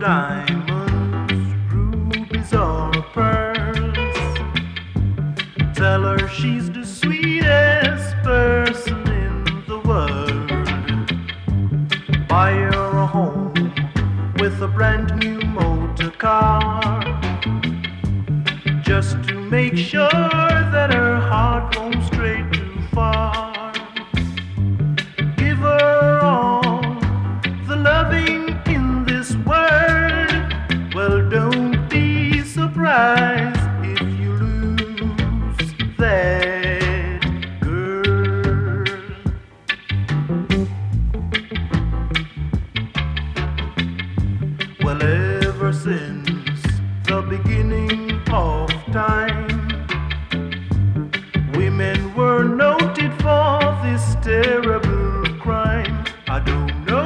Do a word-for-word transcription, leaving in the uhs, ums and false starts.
diamonds, rubies, or pearls. Tell her she's the sweetest person in the world. Buy her a home with a brand new motor car, just to make sure that her heart won't stray too far. Give her all the loving in this world. Well, don't be surprised if you lose that girl. Well, ever since the beginning of time, women were noted for this terrible crime. I don't know